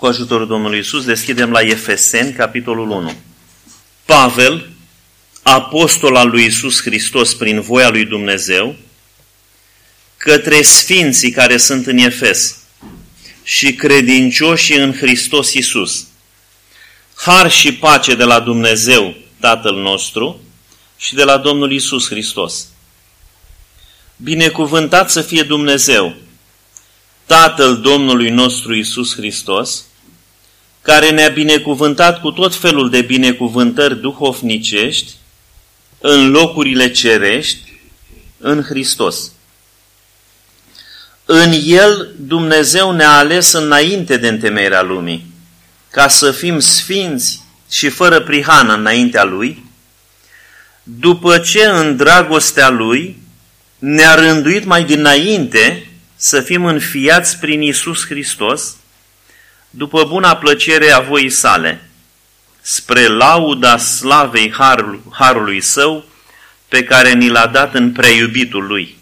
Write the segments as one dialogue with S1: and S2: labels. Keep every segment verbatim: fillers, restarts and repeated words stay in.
S1: Cu ajutorul Domnului Iisus deschidem la Efeseni, capitolul unu. Pavel, apostol al lui Iisus Hristos prin voia lui Dumnezeu, către sfinții care sunt în Efes și credincioșii în Hristos Iisus. Har și pace de la Dumnezeu, Tatăl nostru, și de la Domnul Iisus Hristos. Binecuvântat să fie Dumnezeu, Tatăl Domnului nostru Iisus Hristos, care ne-a binecuvântat cu tot felul de binecuvântări duhovnicești în locurile cerești, în Hristos. În El Dumnezeu ne-a ales înainte de întemeierea lumii, ca să fim sfinți și fără prihană înaintea Lui, după ce în dragostea Lui ne-a rânduit mai dinainte să fim înfiați prin Iisus Hristos, după buna plăcere a voii sale, spre lauda slavei harului, harului Său, pe care ni l-a dat în preiubitul Lui.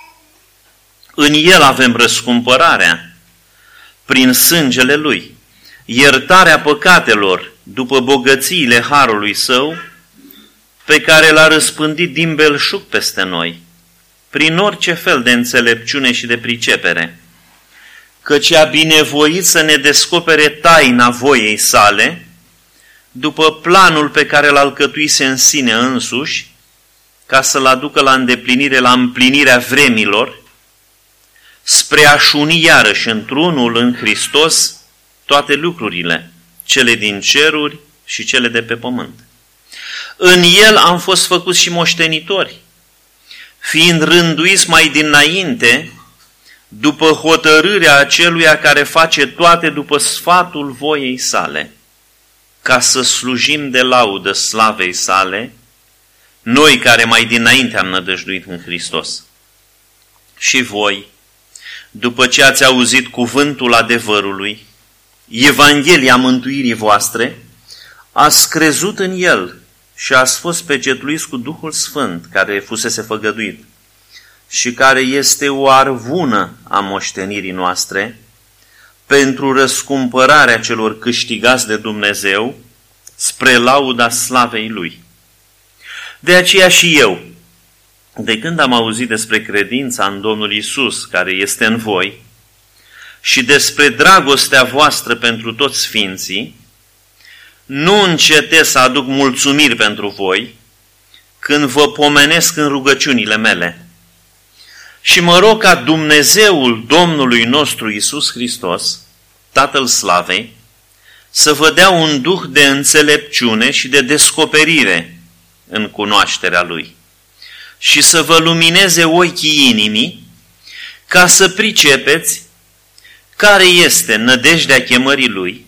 S1: În El avem răscumpărarea, prin sângele Lui, iertarea păcatelor după bogățiile harului Său, pe care l-a răspândit din belșug peste noi, prin orice fel de înțelepciune și de pricepere, căci a binevoit să ne descopere taina voiei sale, după planul pe care l-a alcătuise în sine însuși, ca să-l aducă la îndeplinire, la împlinirea vremilor, spre a-și uni iarăși într-unul în Hristos toate lucrurile, cele din ceruri și cele de pe pământ. În El am fost făcuți și moștenitori, fiind rânduiți mai dinainte, după hotărârea aceluia care face toate după sfatul voiei sale, ca să slujim de laudă slavei sale, noi care mai dinainte am nădăjduit în Hristos. Și voi, după ce ați auzit cuvântul adevărului, Evanghelia mântuirii voastre, ați crezut în El și ați fost pecetluiți cu Duhul Sfânt, care fusese făgăduit și care este o arvună a moștenirii noastre pentru răscumpărarea celor câștigați de Dumnezeu spre lauda slavei Lui. De aceea și eu, de când am auzit despre credința în Domnul Iisus, care este în voi, și despre dragostea voastră pentru toți sfinții, nu încetez să aduc mulțumiri pentru voi când vă pomenesc în rugăciunile mele. Și mă rog ca Dumnezeul Domnului nostru Iisus Hristos, Tatăl Slavei, să vă dea un duh de înțelepciune și de descoperire în cunoașterea Lui și să vă lumineze ochii inimii ca să pricepeți care este nădejdea chemării Lui,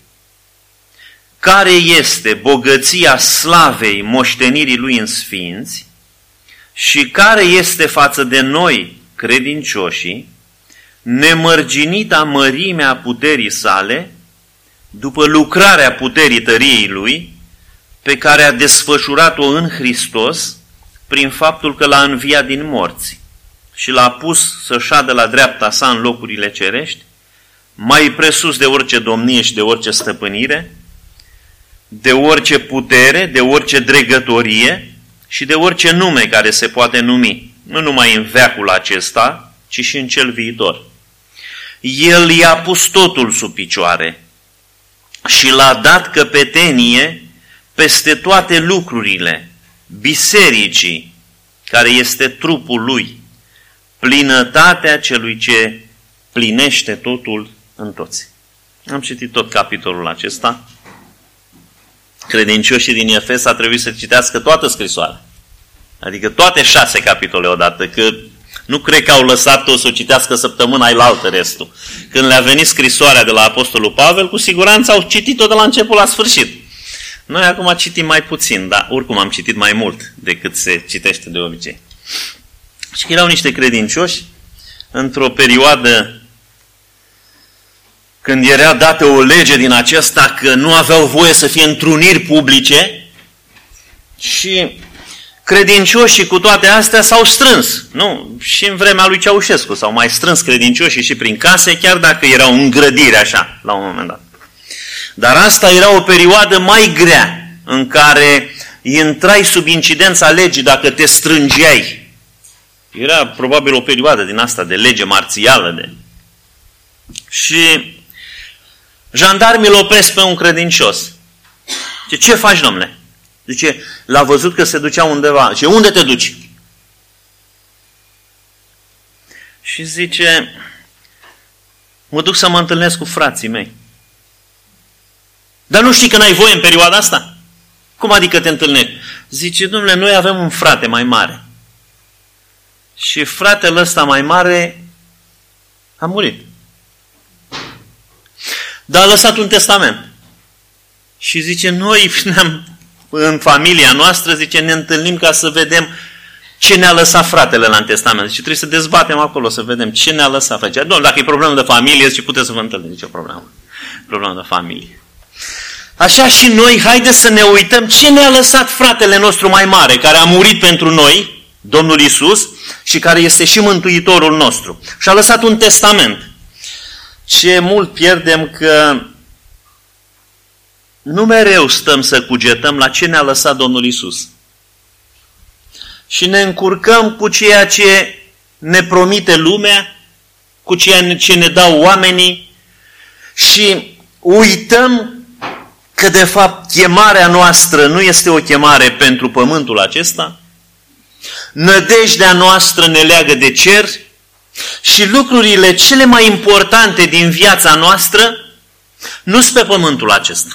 S1: care este bogăția slavei moștenirii Lui în sfinți și care este față de noi, credincioșii, nemărginita mărimea puterii sale, după lucrarea puterii tăriei Lui, pe care a desfășurat-o în Hristos, prin faptul că l-a înviat din morți și l-a pus să șadă la dreapta sa în locurile cerești, mai presus de orice domnie și de orice stăpânire, de orice putere, de orice dregătorie și de orice nume care se poate numi, nu numai în veacul acesta, ci și în cel viitor. El i-a pus totul sub picioare și l-a dat căpetenie peste toate lucrurile, bisericii, care este trupul Lui, plinătatea celui ce plinește totul în toți. Am citit tot capitolul acesta. Credincioșii din Efes a trebuit să citească toată scrisoarea. Adică toate șase capitole odată, că nu cred că au lăsat-o să o citească săptămâna ailaltă restul. Când le-a venit scrisoarea de la Apostolul Pavel, cu siguranță au citit-o de la început la sfârșit. Noi acum citim mai puțin, dar oricum am citit mai mult decât se citește de obicei. Și erau niște credincioși într-o perioadă când era dată o lege din aceasta că nu aveau voie să fie întruniri publice și credincioșii cu toate astea s-au strâns. Nu? Și în vremea lui Ceaușescu s-au mai strâns credincioșii și prin case, chiar dacă erau în grădire așa, la un moment dat. Dar asta era o perioadă mai grea în care intrai sub incidența legii dacă te strângeai. Era probabil o perioadă din asta de lege marțială. De... Și jandarmii îl opresc pe un credincios. Zice, ce faci, domnule? Zice, l-a văzut că se ducea undeva. Zice, unde te duci? Și zice, mă duc să mă întâlnesc cu frații mei. Dar nu știi că n-ai voie în perioada asta? Cum adică te întâlnești? Zice, domnule, noi avem un frate mai mare. Și fratele ăsta mai mare a murit. Dar a lăsat un testament. Și zice, noi în familia noastră, zice, ne întâlnim ca să vedem ce ne-a lăsat fratele la testament. Zice, trebuie să dezbatem acolo, să vedem ce ne-a lăsat. Zice, domnule, dacă e problemă de familie, zice, puteți să vă întâlniți. Zice, o problemă. Problemă de familie. Așa și noi, haideți să ne uităm ce ne-a lăsat fratele nostru mai mare, care a murit pentru noi, Domnul Iisus, și care este și Mântuitorul nostru. Și a lăsat un testament. Ce mult pierdem că nu mereu stăm să cugetăm la ce ne-a lăsat Domnul Iisus. Și ne încurcăm cu ceea ce ne promite lumea, cu ceea ce ne dau oamenii și uităm că de fapt chemarea noastră nu este o chemare pentru pământul acesta. Nădejdea noastră ne leagă de cer și lucrurile cele mai importante din viața noastră nu sunt pe pământul acesta,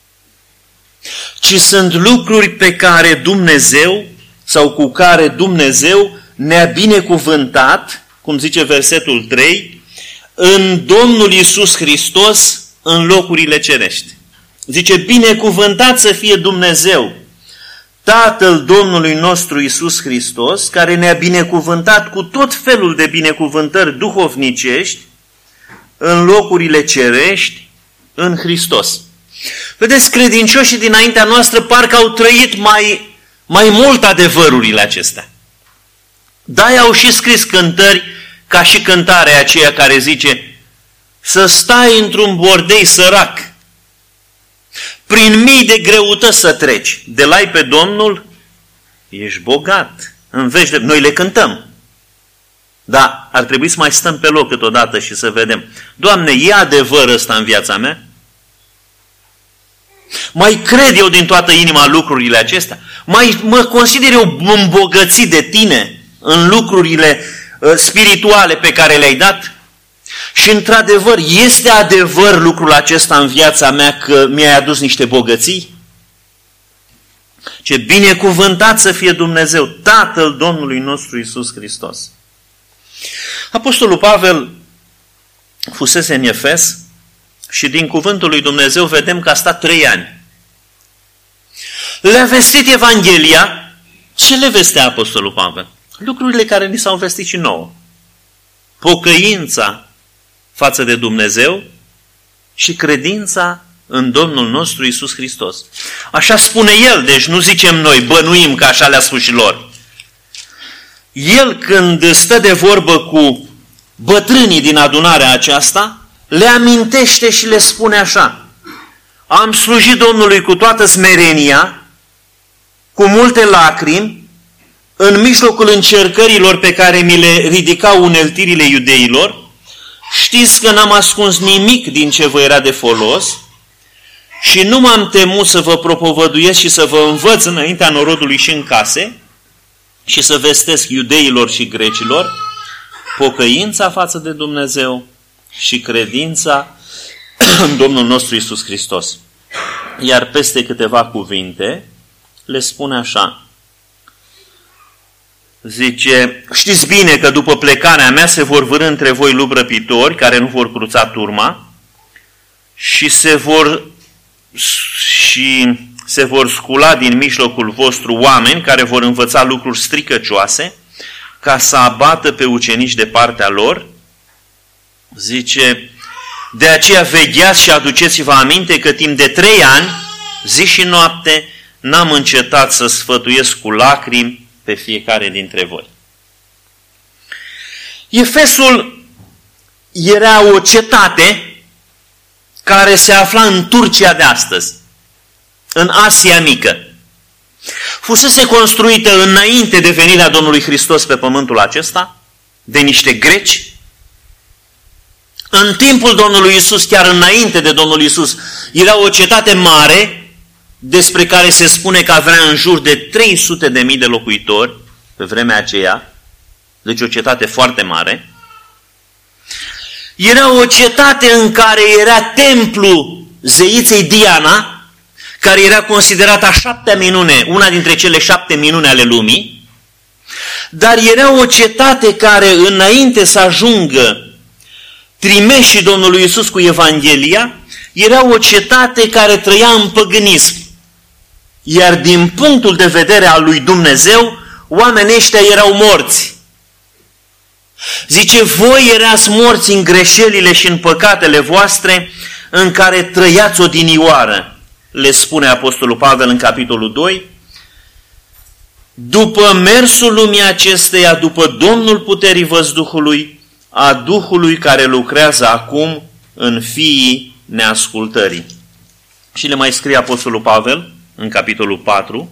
S1: ci sunt lucruri pe care Dumnezeu sau cu care Dumnezeu ne-a binecuvântat, cum zice versetul trei, în Domnul Iisus Hristos în locurile cerești. Zice, binecuvântat să fie Dumnezeu, Tatăl Domnului nostru Iisus Hristos, care ne-a binecuvântat cu tot felul de binecuvântări duhovnicești în locurile cerești în Hristos. Vedeți, credincioșii dinaintea noastră parcă au trăit mai, mai mult adevărurile acestea. Da, au și scris cântări ca și cântarea aceea care zice, să stai într-un bordei sărac, prin mii de greutăți să treci, de la-i pe Domnul, ești bogat. În veci de... Noi le cântăm. Dar ar trebui să mai stăm pe loc câteodată și să vedem, Doamne, e adevăr ăsta în viața mea? Mai cred eu din toată inima lucrurile acestea? Mai mă consider eu îmbogățit de tine în lucrurile uh, spirituale pe care le-ai dat? Și într-adevăr, este adevăr lucrul acesta în viața mea că mi-ai adus niște bogății? Ce binecuvântat să fie Dumnezeu, Tatăl Domnului nostru Iisus Hristos. Apostolul Pavel fusese în Efes și din cuvântul lui Dumnezeu vedem că a stat trei ani. Le-a vestit Evanghelia. Ce le vestea Apostolul Pavel? Lucrurile care ni s-au vestit și nouă. Pocăința față de Dumnezeu și credința în Domnul nostru Iisus Hristos. Așa spune el, deci nu zicem noi, bănuim că așa le-a spus și lor. El când stă de vorbă cu bătrânii din adunarea aceasta, le amintește și le spune așa: am slujit Domnului cu toată smerenia, cu multe lacrimi, în mijlocul încercărilor pe care mi le ridicau uneltirile iudeilor. Știți că n-am ascuns nimic din ce vă era de folos și nu m-am temut să vă propovăduiesc și să vă învăț înaintea norodului și în case și să vestesc iudeilor și grecilor pocăința față de Dumnezeu și credința în Domnul nostru Iisus Hristos. Iar peste câteva cuvinte le spune așa. Zice, știți bine că după plecarea mea se vor vârî între voi lupi răpitori care nu vor cruța turma și se vor, și se vor scula din mijlocul vostru oameni care vor învăța lucruri stricăcioase ca să abată pe ucenici de partea lor. Zice, de aceea vegheați și aduceți-vă aminte că timp de trei ani, zi și noapte, n-am încetat să sfătuiesc cu lacrimi pe fiecare dintre voi. Efesul era o cetate care se afla în Turcia de astăzi, în Asia Mică. Fusese construită înainte de venirea Domnului Hristos pe pământul acesta, de niște greci. În timpul Domnului Iisus, chiar înainte de Domnul Iisus, era o cetate mare, despre care se spune că avea în jur de trei sute de mii de locuitori pe vremea aceea, deci o cetate foarte mare. Era o cetate în care era templu zeiței Diana, care era considerată a șaptea minune, una dintre cele șapte minune ale lumii, dar era o cetate care, înainte să ajungă trimeșii Domnului Iisus cu Evanghelia, era o cetate care trăia în păgânism. Iar din punctul de vedere al lui Dumnezeu, oamenii ăștia erau morți. Zice, voi erați morți în greșelile și în păcatele voastre în care trăiați odinioară, le spune Apostolul Pavel în capitolul doi, după mersul lumii acesteia, după Domnul puterii văzduhului, a Duhului care lucrează acum în fiii neascultării. Și le mai scrie Apostolul Pavel în capitolul patru,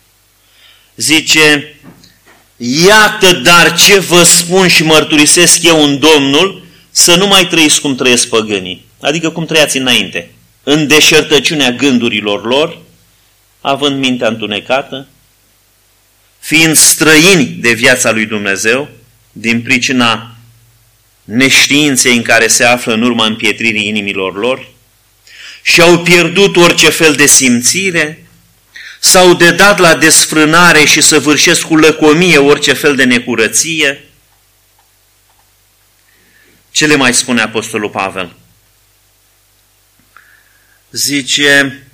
S1: zice, iată dar ce vă spun și mărturisesc eu în Domnul, să nu mai trăiți cum trăiesc păgânii, adică cum trăiați înainte, în deșertăciunea gândurilor lor, având mintea întunecată, fiind străini de viața lui Dumnezeu, din pricina neștiinței în care se află în urma împietririi inimilor lor, și au pierdut orice fel de simțire, s-au dedat la desfrânare și săvârșesc cu lăcomie orice fel de necurăție. Ce le mai spune Apostolul Pavel? Zice,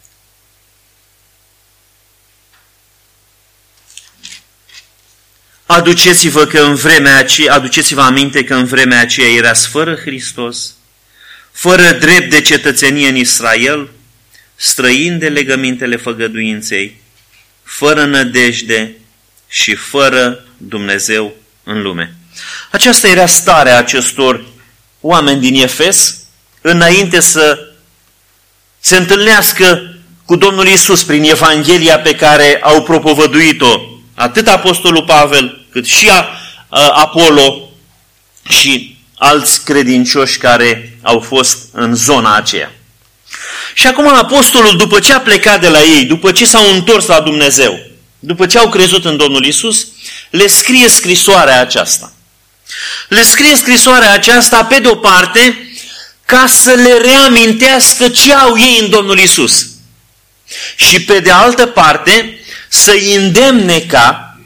S1: aduceți-vă că în vremea aceea, aduceți-vă aminte că în vremea aceea erați fără Hristos, fără drept de cetățenie în Israel, străini de legămintele făgăduinței, fără nădejde și fără Dumnezeu în lume. Aceasta era starea acestor oameni din Efes, înainte să se întâlnească cu Domnul Iisus prin Evanghelia pe care au propovăduit-o atât Apostolul Pavel, cât și Apolo și alți credincioși care au fost în zona aceea. Și acum Apostolul, după ce a plecat de la ei, după ce s-au întors la Dumnezeu, după ce au crezut în Domnul Iisus, le scrie scrisoarea aceasta. Le scrie scrisoarea aceasta, pe de o parte, ca să le reamintească ce au ei în Domnul Iisus. Și pe de altă parte, să-i îndemne ca,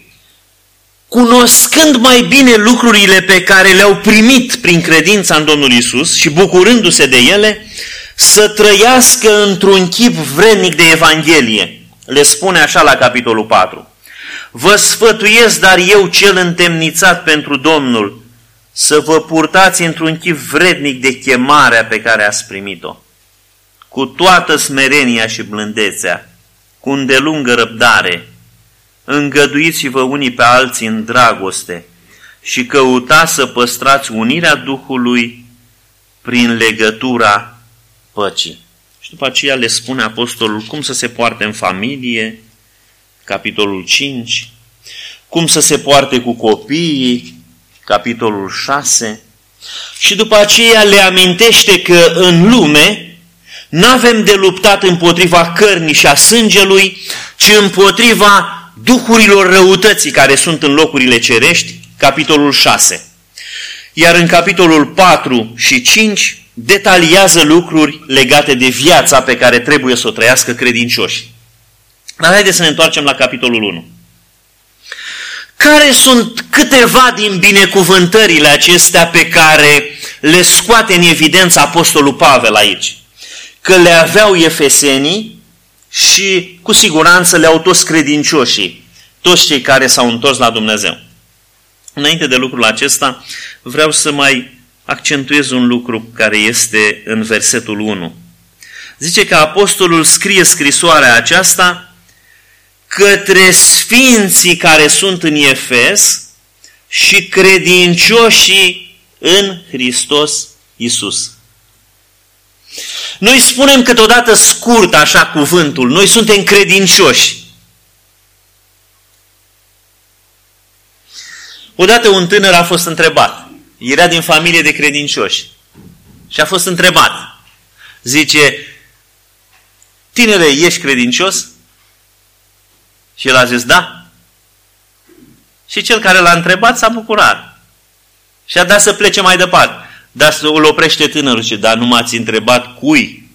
S1: cunoscând mai bine lucrurile pe care le-au primit prin credința în Domnul Iisus și bucurându-se de ele, să trăiască într-un chip vrednic de Evanghelie. Le spune așa la capitolul patru. Vă sfătuiesc, dar eu cel întemnițat pentru Domnul, să vă purtați într-un chip vrednic de chemarea pe care ați primit-o, cu toată smerenia și blândețea, cu îndelungă răbdare, îngăduiți-vă unii pe alții în dragoste și căutați să păstrați unirea Duhului prin legătura păcii. Și după aceea le spune Apostolul cum să se poarte în familie, capitolul cinci, cum să se poarte cu copiii, capitolul șase, și după aceea le amintește că în lume n-avem de luptat împotriva cărnii și a sângelui, ci împotriva duhurilor răutății care sunt în locurile cerești, capitolul șase. Iar în capitolul patru și cinci detaliază lucruri legate de viața pe care trebuie să o trăiască credincioși. Dar haideți să ne întoarcem la capitolul unu. Care sunt câteva din binecuvântările acestea pe care le scoate în evidență Apostolul Pavel aici? Că le aveau efesenii și cu siguranță le-au toți credincioșii, toți cei care s-au întors la Dumnezeu. Înainte de lucrul acesta, vreau să mai accentuez un lucru care este în versetul unu. Zice că apostolul scrie scrisoarea aceasta către sfinții care sunt în Efes și credincioșii în Hristos Iisus. Noi spunem câteodată scurt așa cuvântul, noi suntem credincioși. Odată un tânăr a fost întrebat, era din familie de credincioși și a fost întrebat, zice, tinere, ești credincios? Și el a zis, da. Și cel care l-a întrebat s-a bucurat și a dat să plece mai departe. Dar îl oprește tânărul și, dar nu m-ați întrebat cui?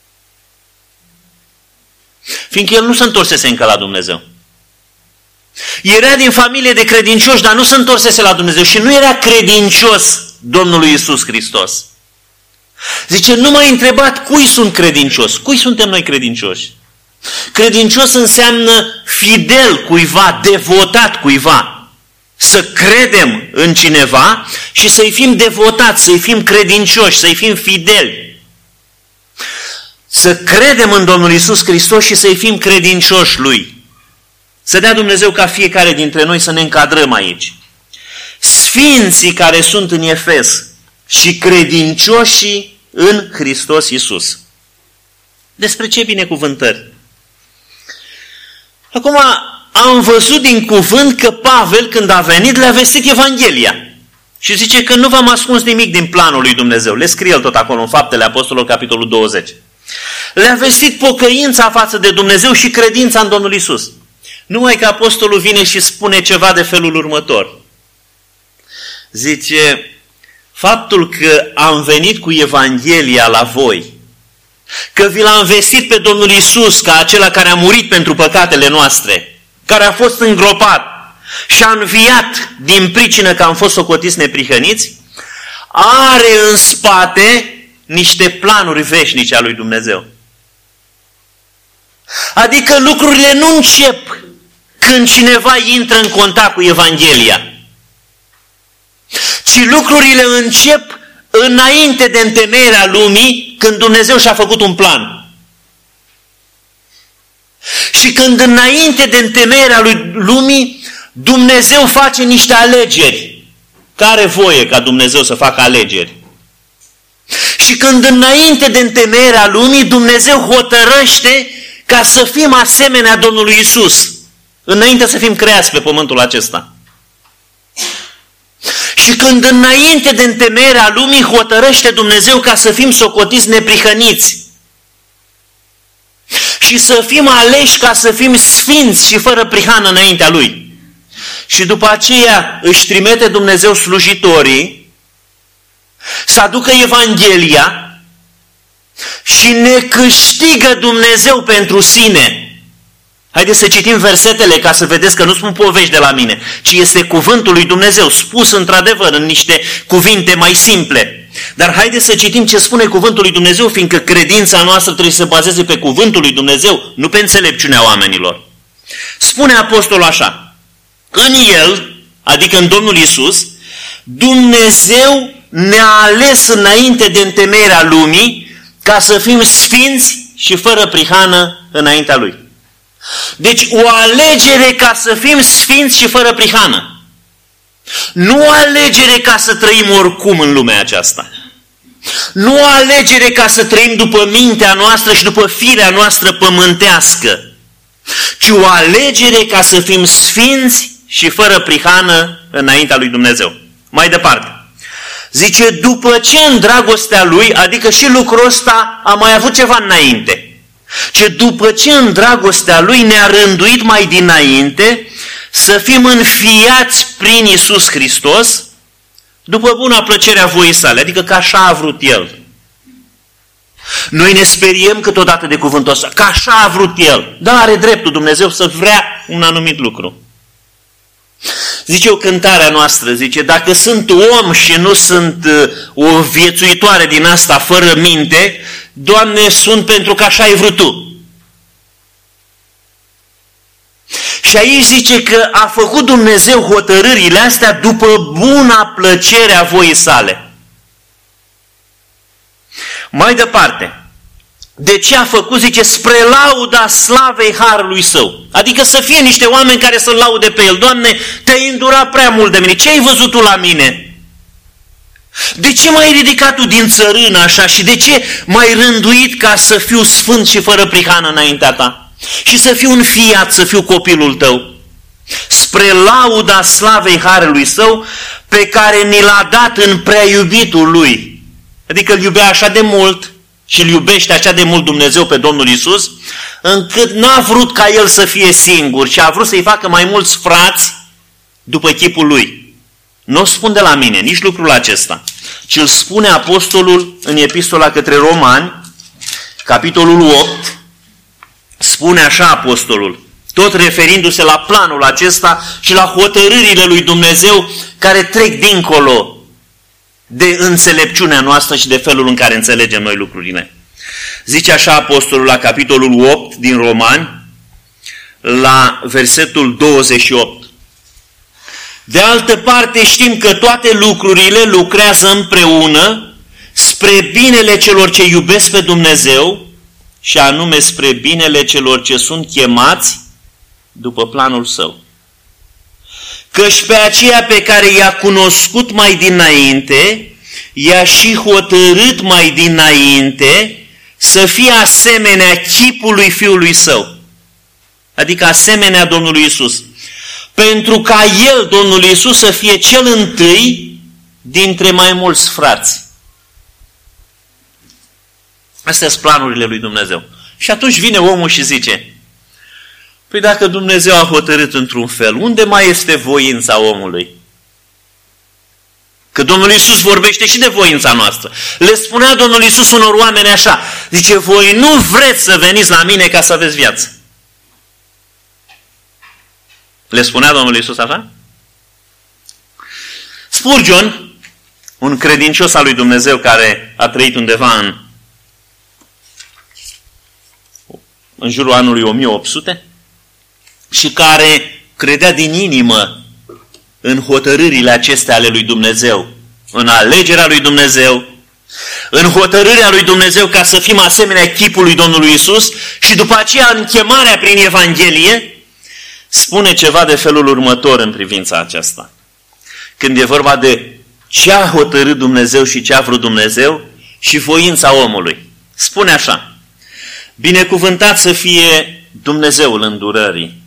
S1: Fiindcă el nu se întorsese încă la Dumnezeu. Era din familie de credincioși, dar nu se întorsese la Dumnezeu și nu era credincios Domnului Iisus Hristos. Zice, nu m-ai întrebat cui sunt credincios. Cui suntem noi credincioși? Credincios înseamnă fidel cuiva, devotat cuiva. Să credem în cineva și să-i fim devotați, să-i fim credincioși, să-i fim fideli. Să credem în Domnul Iisus Hristos și să-i fim credincioși Lui. Să dea Dumnezeu ca fiecare dintre noi să ne încadrăm aici. Sfinții care sunt în Efes și credincioșii în Hristos Iisus. Despre ce binecuvântări? Acum, am văzut din cuvânt că Pavel, când a venit, le-a vestit Evanghelia. Și zice că nu v-am ascuns nimic din planul lui Dumnezeu. Le scrie el tot acolo în Faptele Apostolilor, capitolul douăzeci. Le-a vestit pocăința față de Dumnezeu și credința în Domnul Iisus. Numai că apostolul vine și spune ceva de felul următor. Zice, faptul că am venit cu Evanghelia la voi, că vi l-am vestit pe Domnul Iisus ca acela care a murit pentru păcatele noastre, care a fost îngropat și a înviat din pricină că am fost socotiți neprihăniți, are în spate niște planuri veșnice a lui Dumnezeu. Adică lucrurile nu încep când cineva intră în contact cu Evanghelia, ci lucrurile încep înainte de întemeierea lumii, când Dumnezeu și-a făcut un plan. Și când înainte de întemeierea lui lumii, Dumnezeu face niște alegeri. Care voie ca Dumnezeu să facă alegeri? Și când înainte de întemeierea lumii, Dumnezeu hotărăște ca să fim asemenea Domnului Iisus, înainte să fim creați pe pământul acesta. Și când înainte de întemeierea lumii, hotărăște Dumnezeu ca să fim socotiți neprihăniți. Și să fim aleși ca să fim sfinți și fără prihană înaintea Lui. Și după aceea își trimite Dumnezeu slujitorii să aducă Evanghelia și ne câștigă Dumnezeu pentru sine. Haideți să citim versetele ca să vedeți că nu spun povești de la mine, ci este cuvântul lui Dumnezeu spus într-adevăr în niște cuvinte mai simple. Dar haideți să citim ce spune cuvântul lui Dumnezeu, fiindcă credința noastră trebuie să se bazeze pe cuvântul lui Dumnezeu, nu pe înțelepciunea oamenilor. Spune apostolul așa, în El, adică în Domnul Iisus, Dumnezeu ne-a ales înainte de întemeierea lumii ca să fim sfinți și fără prihană înaintea Lui. Deci o alegere ca să fim sfinți și fără prihană. Nu o alegere ca să trăim oricum în lumea aceasta. Nu o alegere ca să trăim după mintea noastră și după firea noastră pământească, ci o alegere ca să fim sfinți și fără prihană înaintea lui Dumnezeu. Mai departe. Zice, după ce în dragostea Lui, adică și lucrul ăsta a mai avut ceva înainte, ce după ce în dragostea Lui ne-a rânduit mai dinainte să fim înfiați prin Iisus Hristos după buna plăcere a voii sale, adică că așa a vrut El. Noi ne speriem câteodată de cuvântul ăsta, că așa a vrut El. Da, are dreptul Dumnezeu să vrea un anumit lucru. Zice o cântarea noastră, zice, dacă sunt om și nu sunt o viețuitoare din asta fără minte, Doamne, sunt pentru că așa ai vrut Tu. Și aici zice că a făcut Dumnezeu hotărârile astea după buna plăcere a voii sale. Mai departe, de ce a făcut? Zice, spre lauda slavei harului Său. Adică să fie niște oameni care să-L laude pe El. Doamne, Te-ai îndurat prea mult de mine. Ce ai văzut Tu la mine? De ce m-ai ridicat tu din țărână așa și de ce m-ai rânduit ca să fiu sfânt și fără prihană înaintea ta? Și să fiu înfiat, să fiu copilul tău, spre lauda slavei harului său, pe care ni l-a dat în prea iubitul lui. Adică îl iubea așa de mult și îl iubește așa de mult Dumnezeu pe Domnul Iisus, încât n-a vrut ca el să fie singur, ci a vrut să-i facă mai mulți frați după chipul lui. Nu o spun de la mine, nici lucrul acesta, ci îl spune apostolul în epistola către Romani, capitolul opt, spune așa apostolul, tot referindu-se la planul acesta și la hotărârile lui Dumnezeu care trec dincolo de înțelepciunea noastră și de felul în care înțelegem noi lucrurile. Zice așa apostolul la capitolul opt din Romani, la versetul douăzeci și opt. De altă parte știm că toate lucrurile lucrează împreună spre binele celor ce iubesc pe Dumnezeu și anume spre binele celor ce sunt chemați după planul său. Căci pe aceea pe care i-a cunoscut mai dinainte, i-a și hotărât mai dinainte să fie asemenea chipului Fiului Său, adică asemenea Domnului Iisus, pentru ca El, Domnul Iisus, să fie cel întâi dintre mai mulți frați. Astea sunt planurile lui Dumnezeu. Și atunci vine omul și zice, păi dacă Dumnezeu a hotărât într-un fel, unde mai este voința omului? Că Domnul Iisus vorbește și de voința noastră. Le spunea Domnul Iisus unor oameni așa, zice, voi nu vreți să veniți la mine ca să aveți viață. Le spunea Domnul Iisus așa? Spurgeon, un credincios al lui Dumnezeu care a trăit undeva în, în jurul anului o mie opt sute și care credea din inimă în hotărârile acestea ale lui Dumnezeu, în alegerea lui Dumnezeu, în hotărârea lui Dumnezeu ca să fim asemenea chipului Domnului Iisus și după aceea în chemarea prin Evanghelie, spune ceva de felul următor în privința aceasta. Când e vorba de ce a hotărât Dumnezeu și ce a vrut Dumnezeu și voința omului. Spune așa, binecuvântat să fie Dumnezeul îndurării.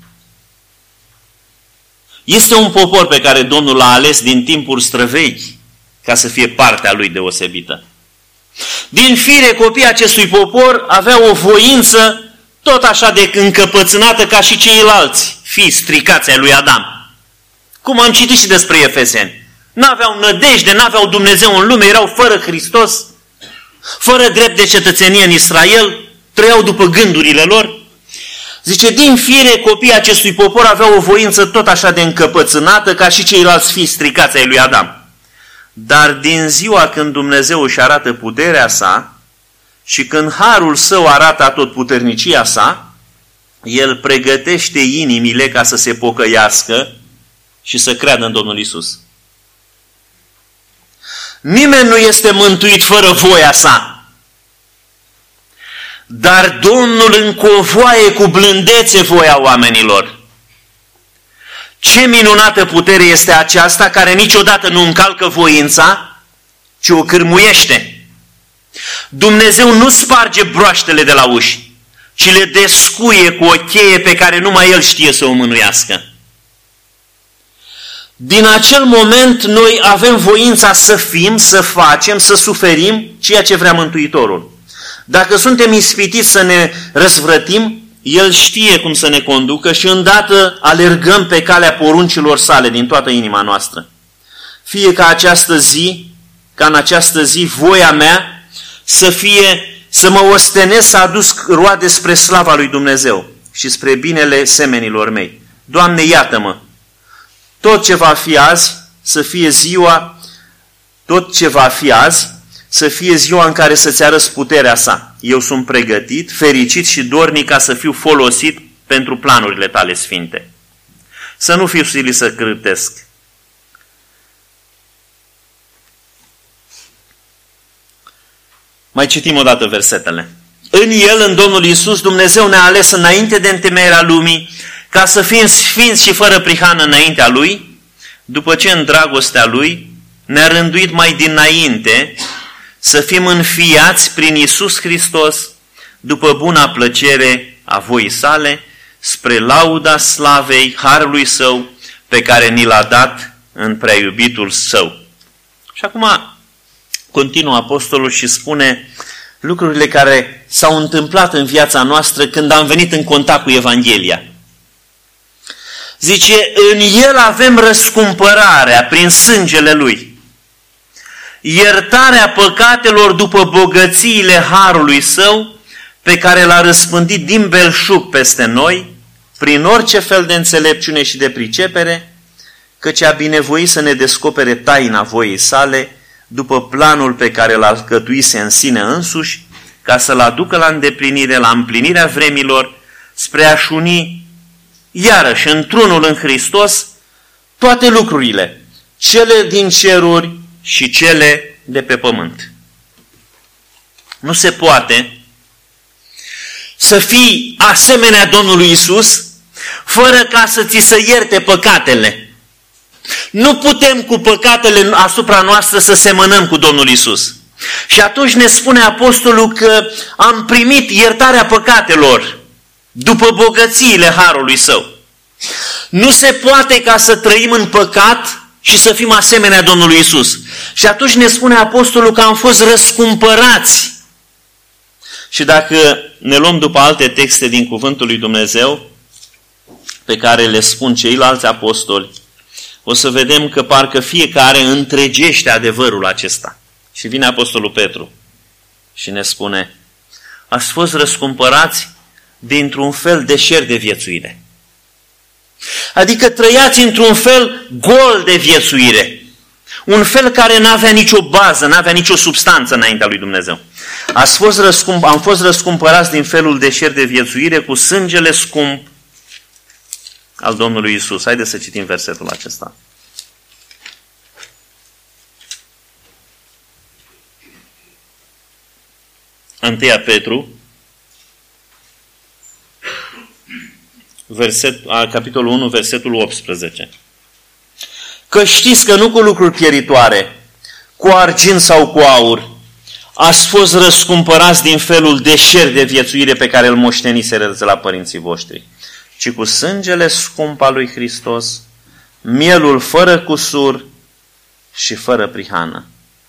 S1: Este un popor pe care Domnul l-a ales din timpuri străvechi ca să fie partea lui deosebită. Din fire, copiii acestui popor aveau o voință tot așa de încăpățânată ca și ceilalți fii stricați ai lui Adam. Cum am citit și despre Efeseni. N-aveau nădejde, n-aveau Dumnezeu în lume, erau fără Hristos, fără drept de cetățenie în Israel, trăiau după gândurile lor. Zice, din fire, copiii acestui popor aveau o voință tot așa de încăpățânată ca și ceilalți fii stricați ai lui Adam. Dar din ziua când Dumnezeu își arată puterea sa și când harul său arată atotputernicia sa, el pregătește inimile ca să se pocăiască și să creadă în Domnul Iisus. Nimeni nu este mântuit fără voia sa. Dar Domnul încovoaie cu blândețe voia oamenilor. Ce minunată putere este aceasta care niciodată nu încalcă voința, ci o cârmuiește. Dumnezeu nu sparge broaștele de la uși, ci le descuie cu o cheie pe care numai El știe să o mânuiască. Din acel moment noi avem voința să fim, să facem, să suferim ceea ce vrea Mântuitorul. Dacă suntem ispitiți să ne răzvrătim, El știe cum să ne conducă și îndată alergăm pe calea poruncilor sale din toată inima noastră. Fie ca această zi, ca în această zi, voia mea să fie, să mă ostenesc să aduc roade spre slava lui Dumnezeu și spre binele semenilor mei. Doamne, iată-mă! Tot ce va fi azi, să fie ziua, tot ce va fi azi, să fie ziua în care să-ți arăți puterea sa. Eu sunt pregătit, fericit și dornic ca să fiu folosit pentru planurile tale sfinte. Să nu fiu silit să cârtesc. Mai citim o dată versetele. În El, în Domnul Iisus, Dumnezeu ne-a ales înainte de întemeierea lumii, ca să fim sfinți și fără prihană înaintea Lui, după ce în dragostea Lui ne-a rânduit mai dinainte să fim înfiați prin Iisus Hristos după buna plăcere a voii sale, spre lauda slavei harului său pe care ni l-a dat în prea iubitul său. Și acum continuă apostolul și spune lucrurile care s-au întâmplat în viața noastră când am venit în contact cu Evanghelia. Zice, în El avem răscumpărarea prin sângele Lui, iertarea păcatelor după bogățiile harului Său, pe care l-a răspândit din belșug peste noi, prin orice fel de înțelepciune și de pricepere, căci a binevoit să ne descopere taina voii sale, după planul pe care l-a alcătuise în sine însuși, ca să-l aducă la îndeplinire, la împlinirea vremilor, spre a-și uni iarăși într-unul în Hristos toate lucrurile, cele din ceruri și cele de pe pământ. Nu se poate să fii asemenea Domnului Iisus fără ca să ți se ierte păcatele. Nu putem cu păcatele asupra noastră să semănăm cu Domnul Iisus. Și atunci ne spune apostolul că am primit iertarea păcatelor după bogățiile harului Său. Nu se poate ca să trăim în păcat și să fim asemenea Domnului Iisus. Și atunci ne spune apostolul că am fost răscumpărați. Și dacă ne luăm după alte texte din Cuvântul lui Dumnezeu, pe care le spun ceilalți apostoli, o să vedem că parcă fiecare întregește adevărul acesta. Și vine apostolul Petru și ne spune, ați fost răscumpărați dintr-un fel deșert de viețuire. Adică trăiați într-un fel gol de viețuire. Un fel care n-avea nicio bază, n-avea nicio substanță înaintea lui Dumnezeu. Ați fost răscump, am fost răscumpărați din felul deșert de viețuire cu sângele scump al Domnului Iisus. Haideți să citim versetul acesta. întâi Petru, verset, capitolul unu, versetul optsprezece. Că știți că nu cu lucruri pieritoare, cu argint sau cu aur, ați fost răscumpărați din felul deșert de viețuire pe care îl moșteniseră de la părinții voștri, ci cu sângele scump al lui Hristos, mielul fără cusur și fără prihană.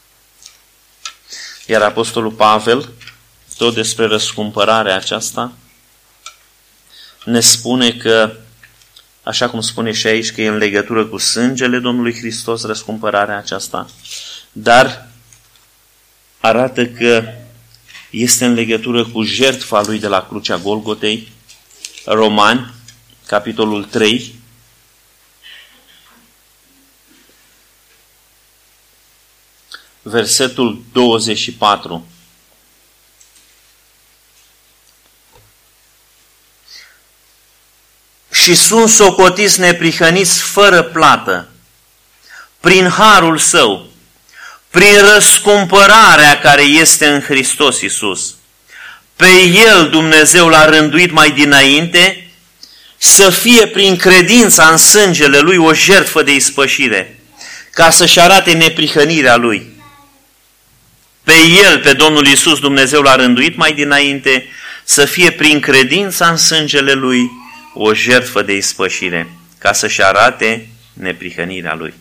S1: Iar apostolul Pavel, tot despre răscumpărarea aceasta, ne spune că, așa cum spune și aici, că e în legătură cu sângele Domnului Hristos răscumpărarea aceasta, dar arată că este în legătură cu jertfa Lui de la crucea Golgotei. Romani, capitolul trei, versetul douăzeci și patru. Și sunt socotiți neprihăniți fără plată, prin harul Său, prin răscumpărarea care este în Hristos Iisus. Pe El Dumnezeu l-a rânduit mai dinainte să fie prin credința în sângele Lui o jertfă de ispășire, ca să-și arate neprihănirea Lui. Pe El, pe Domnul Iisus, Dumnezeu l-a rânduit mai dinainte să fie prin credința în sângele Lui o jertfă de ispășire, ca să-și arate neprihănirea Lui.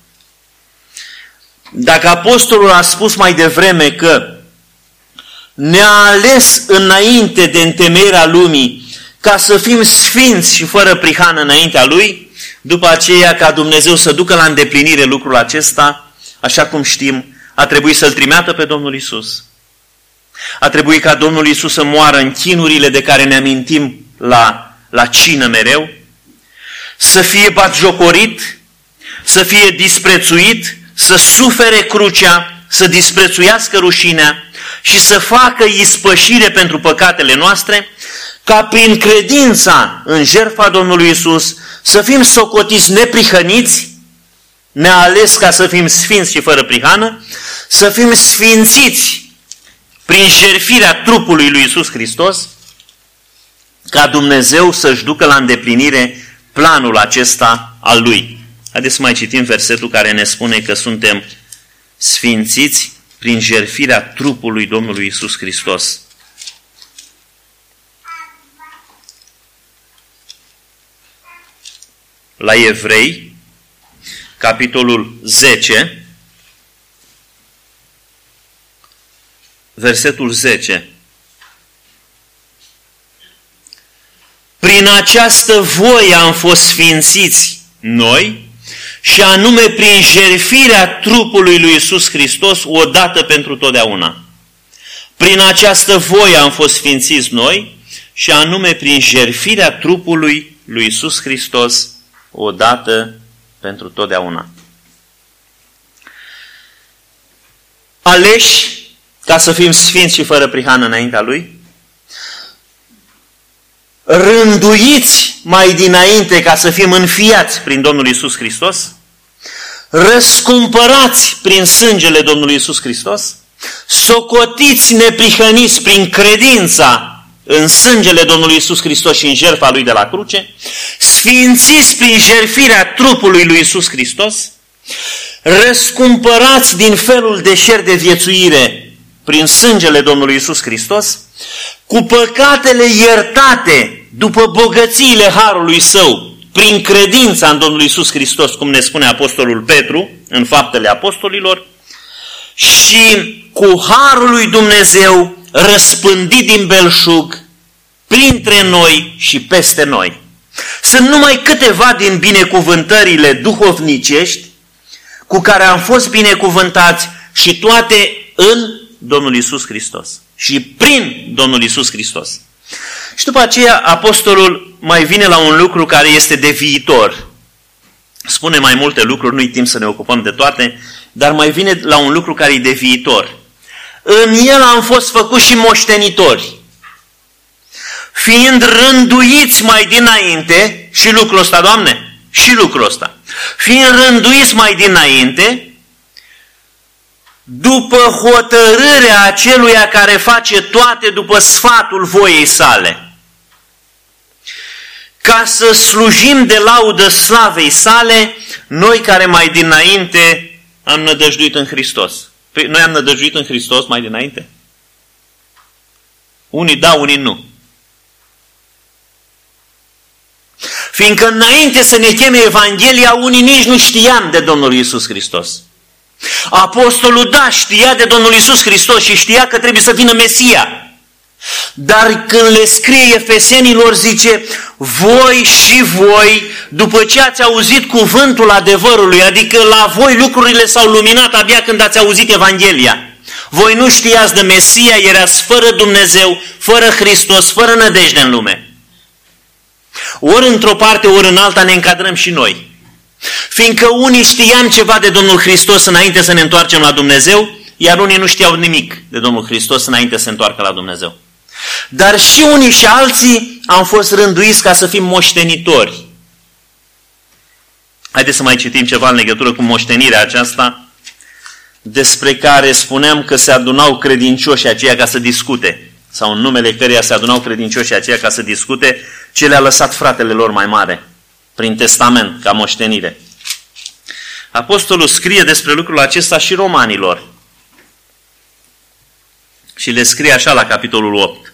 S1: Dacă apostolul a spus mai devreme că ne-a ales înainte de întemeierea lumii ca să fim sfinți și fără prihană înaintea Lui, după aceea ca Dumnezeu să ducă la îndeplinire lucrul acesta, așa cum știm, a trebuit să-L trimeată pe Domnul Iisus. A trebuit ca Domnul Iisus să moară în chinurile de care ne amintim la, la cină mereu, să fie batjocorit, să fie disprețuit, să sufere crucea, să disprețuiască rușinea și să facă ispășire pentru păcatele noastre, ca prin credința în jertfa Domnului Iisus să fim socotiți neprihăniți, ne-a ales ca să fim sfinți și fără prihană, să fim sfințiți prin jertfirea trupului lui Iisus Hristos, ca Dumnezeu să-și ducă la îndeplinire planul acesta al Lui. Haideți să mai citim versetul care ne spune că suntem sfințiți prin jertfirea trupului Domnului Iisus Hristos. La Evrei, capitolul zece, versetul zece. Prin această voie am fost sfințiți noi, și anume prin jertfirea trupului lui Iisus Hristos odată pentru totdeauna. Prin această voie am fost sfințiți noi, și anume prin jertfirea trupului lui Iisus Hristos odată pentru totdeauna. Aleși ca să fim sfinți și fără prihană înaintea Lui, rânduiți mai dinainte ca să fim înfiați prin Domnul Iisus Hristos, răscumpărați prin sângele Domnului Iisus Hristos, socotiți neprihăniți prin credința în sângele Domnului Iisus Hristos și în jertfa Lui de la cruce, sfințiți prin jertfirea trupului lui Iisus Hristos, răscumpărați din felul de șer de viețuire prin sângele Domnului Iisus Hristos, cu păcatele iertate după bogățiile harului Său, prin credința în Domnul Iisus Hristos, cum ne spune Apostolul Petru în Faptele Apostolilor, și cu harul lui Dumnezeu răspândit din belșug printre noi și peste noi. Sunt numai câteva din binecuvântările duhovnicești cu care am fost binecuvântați, și toate în Domnul Iisus Hristos și prin Domnul Iisus Hristos. Și după aceea apostolul mai vine la un lucru care este de viitor. Spune mai multe lucruri, nu-i timp să ne ocupăm de toate, dar mai vine la un lucru care e de viitor. În el am fost făcuți și moștenitori, fiind rânduiți mai dinainte, și lucrul ăsta, Doamne, și lucrul ăsta, fiind rânduiți mai dinainte, după hotărârea aceluia care face toate după sfatul voiei sale, ca să slujim de laudă slavei sale, noi care mai dinainte am nădăjduit în Hristos. Păi noi am nădăjduit în Hristos mai dinainte? Unii da, unii nu. Fiindcă înainte să ne cheme Evanghelia, unii nici nu știam de Domnul Iisus Hristos. Apostolul, da, știa de Domnul Iisus Hristos și știa că trebuie să vină Mesia. Dar când le scrie Efesenilor, zice, voi și voi, după ce ați auzit cuvântul adevărului, adică la voi lucrurile s-au luminat abia când ați auzit Evanghelia. Voi nu știați de Mesia, erați fără Dumnezeu, fără Hristos, fără nădejde în lume. Ori într-o parte, ori în alta ne încadrăm și noi. Fiindcă unii știam ceva de Domnul Hristos înainte să ne întoarcem la Dumnezeu, iar unii nu știau nimic de Domnul Hristos înainte să se întoarcă la Dumnezeu. Dar și unii și alții am fost rânduiți ca să fim moștenitori. Haideți să mai citim ceva în legătură cu moștenirea aceasta, despre care spuneam că se adunau credincioșii aceia ca să discute, sau în numele căreia se adunau credincioșii aceia ca să discute ce le-a lăsat fratele lor mai mare, prin testament, ca moștenire. Apostolul scrie despre lucrul acesta și romanilor. Și le scrie așa la capitolul opt.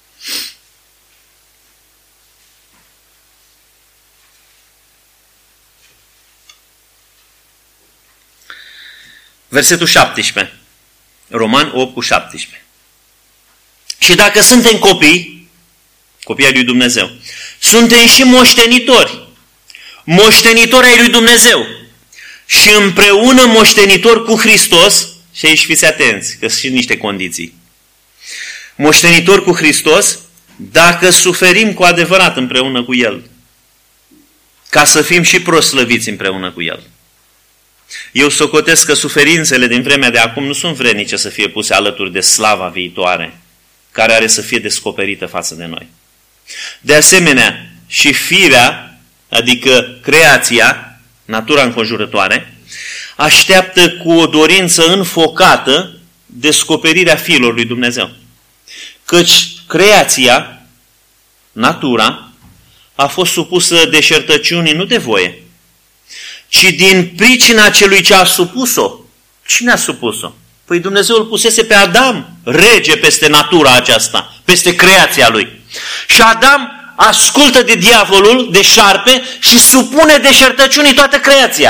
S1: Versetul șaptesprezece. Roman opt cu șaptesprezece. Și dacă suntem copii, copii ai lui Dumnezeu, suntem și moștenitori. Moștenitori ai lui Dumnezeu. Și împreună moștenitori cu Hristos, și aici fiți atenți, că sunt și niște condiții. Moștenitori cu Hristos, dacă suferim cu adevărat împreună cu El, ca să fim și proslăviți împreună cu El. Eu socotesc că suferințele din vremea de acum nu sunt vrednice să fie puse alături de slava viitoare, care are să fie descoperită față de noi. De asemenea, și firea, adică creația, natura înconjurătoare, așteaptă cu o dorință înfocată descoperirea fiilor lui Dumnezeu. Căci creația, natura, a fost supusă deșertăciunii nu de voie, ci din pricina celui ce a supus-o, Cine a supus-o? Păi Dumnezeu îl pusese pe Adam, rege peste natura aceasta, peste creația lui. Și Adam ascultă de diavolul, de șarpe și supune deșertăciunii toată creația.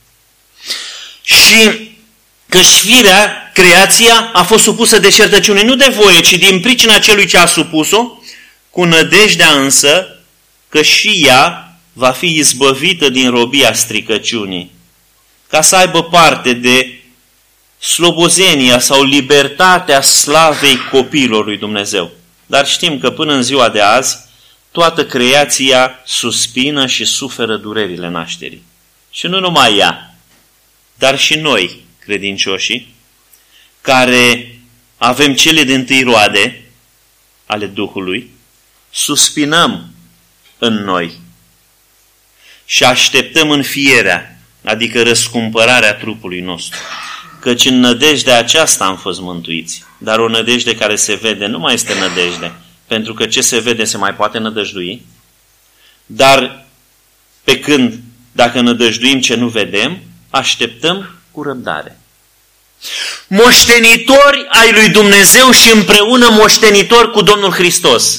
S1: Și căci firea, creația, a fost supusă deșertăciunii nu de voie, ci din pricina celui ce a supus-o, cu nădejdea însă că și ea va fi izbăvită din robia stricăciunii, ca să aibă parte de slobozenia sau libertatea slavei copiilor lui Dumnezeu. Dar știm că până în ziua de azi, toată creația suspină și suferă durerile nașterii. Și nu numai ea, dar și noi, credincioșii, care avem cele dintâi roade ale Duhului, suspinăm în noi și așteptăm înfierea, adică răscumpărarea trupului nostru. Căci în nădejdea aceasta am fost mântuiți. Dar o nădejde care se vede nu mai este nădejde, pentru că ce se vede se mai poate nădăjdui. Dar pe când, dacă nădăjduim ce nu vedem, așteptăm cu răbdare. Moștenitori ai lui Dumnezeu și împreună moștenitori cu Domnul Hristos.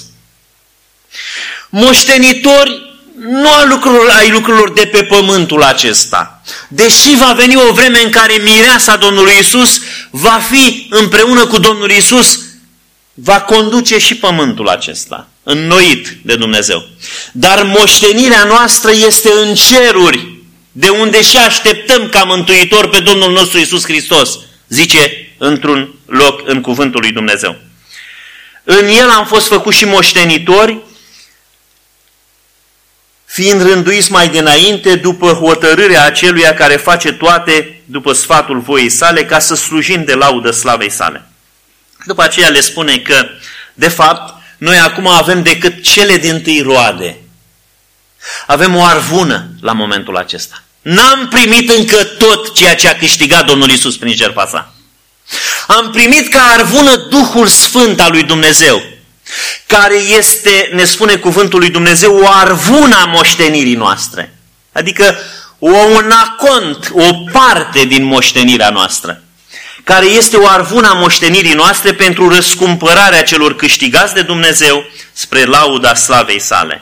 S1: Moștenitori nu ai lucrurilor, ai lucrurilor de pe pământul acesta. Deși va veni o vreme în care mireasa Domnului Iisus va fi împreună cu Domnul Iisus, va conduce și pământul acesta, înnoit de Dumnezeu. Dar moștenirea noastră este în ceruri, de unde și așteptăm ca mântuitor pe Domnul nostru Iisus Hristos, zice într-un loc în cuvântul lui Dumnezeu. În El am fost făcuți și moștenitori, fiind rânduiți mai dinainte după hotărârea aceluia care face toate după sfatul voii sale, ca să slujim de laudă slavei sale. După aceea le spune că, de fapt, noi acum avem decât cele dintâi roade. Avem o arvună la momentul acesta. N-am primit încă tot ceea ce a câștigat Domnul Iisus prin jertfa sa. Am primit ca arvună Duhul Sfânt al lui Dumnezeu, care este, ne spune cuvântul lui Dumnezeu, o arvună a moștenirii noastre. Adică o, un acont, o parte din moștenirea noastră, care este o arvună a moștenirii noastre pentru răscumpărarea celor câștigați de Dumnezeu spre lauda slavei sale.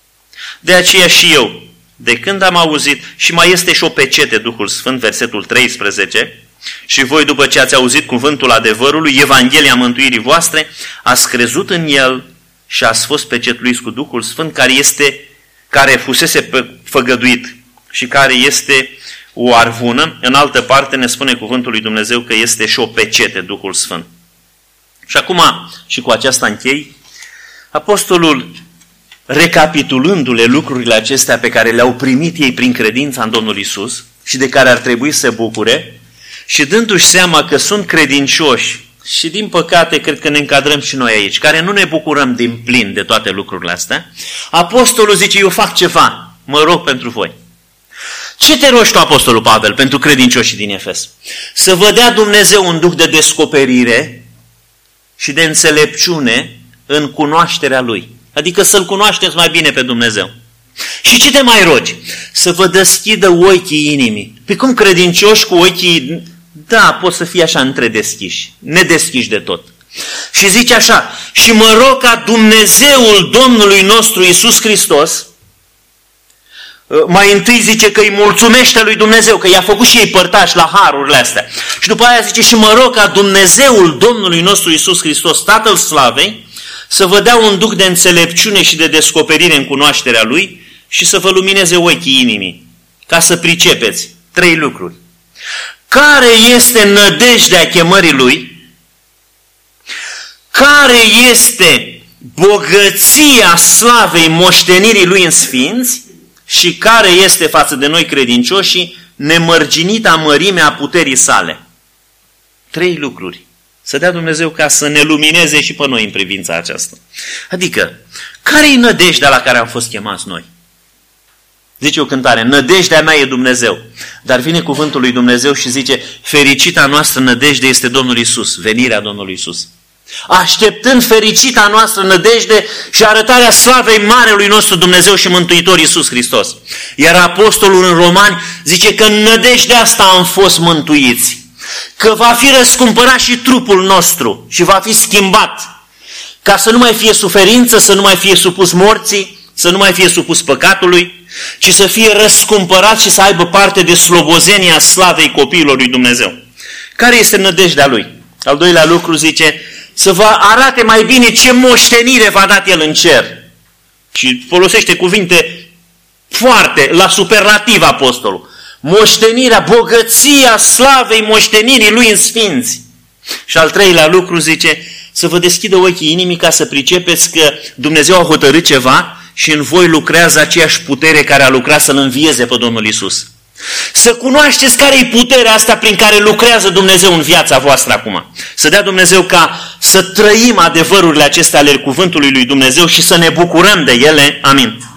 S1: De aceea și eu, de când am auzit, și mai este și o pecete Duhul Sfânt, versetul treisprezece, și voi după ce ați auzit cuvântul adevărului, Evanghelia mântuirii voastre, ați crezut în el și ați fost pecetluiți cu Duhul Sfânt, care este, care fusese făgăduit și care este o arvună. În altă parte ne spune cuvântul lui Dumnezeu că este și o pecete Duhul Sfânt. Și acum, și cu aceasta închei, apostolul, recapitulându-le lucrurile acestea pe care le-au primit ei prin credința în Domnul Iisus și de care ar trebui să se bucure, și dându-și seama că sunt credincioși, și din păcate cred că ne încadrăm și noi aici, care nu ne bucurăm din plin de toate lucrurile astea, apostolul zice, eu fac ceva, mă rog pentru voi. Ce te rogi tu, apostolul Pavel, pentru credincioșii din Efes? Să vă dea Dumnezeu un duh de descoperire și de înțelepciune în cunoașterea Lui. Adică să-L cunoașteți mai bine pe Dumnezeu. Și ce te mai rogi? Să vă deschidă ochii inimii. Pe cum credincioși cu ochii, da, pot să fie așa întredeschiși, nedeschiși de tot. Și zice așa, și mă rog ca Dumnezeul Domnului nostru Iisus Hristos, mai întâi zice că îi mulțumește lui Dumnezeu, că i-a făcut și ei părtași la harurile astea. Și după aia zice, și mă rog ca Dumnezeul Domnului nostru Iisus Hristos, Tatăl Slavei, să vă dea un duh de înțelepciune și de descoperire în cunoașterea Lui și să vă lumineze ochii inimii, ca să pricepeți trei lucruri. Care este nădejdea chemării Lui? Care este bogăția slavei moștenirii Lui în sfinți? Și care este față de noi credincioșii nemărginita mărime a puterii sale? Trei lucruri. Să dea Dumnezeu ca să ne lumineze și pe noi în privința aceasta. Adică, care e nădejdea la care am fost chemați noi? Zice o cântare, nădejdea mea e Dumnezeu. Dar vine cuvântul lui Dumnezeu și zice, fericita noastră nădejde este Domnul Iisus, venirea Domnului Iisus. Așteptând fericita noastră nădejde și arătarea slavei marelui nostru Dumnezeu și Mântuitor Iisus Hristos. Iar apostolul în Romani zice că în nădejdea asta am fost mântuiți. că va fi răscumpărat și trupul nostru și va fi schimbat, ca să nu mai fie suferință, să nu mai fie supus morții, să nu mai fie supus păcatului, ci să fie răscumpărat și să aibă parte de slobozenia slavei copiilor lui Dumnezeu. Care este nădejdea lui? Al doilea lucru zice, să vă arate mai bine ce moștenire v-a dat el în cer. Și folosește cuvinte foarte, la superlativ apostolul. Moștenirea, bogăția slavei moștenirii lui în sfinți. Și al treilea lucru zice, să vă deschidă ochii inimii ca să pricepeți că Dumnezeu a hotărât ceva și în voi lucrează aceeași putere care a lucrat să-L învieze pe Domnul Iisus. Să cunoașteți care e puterea asta prin care lucrează Dumnezeu în viața voastră acum. Să dea Dumnezeu ca să trăim adevărurile acestea ale cuvântului lui Dumnezeu și să ne bucurăm de ele. Amin.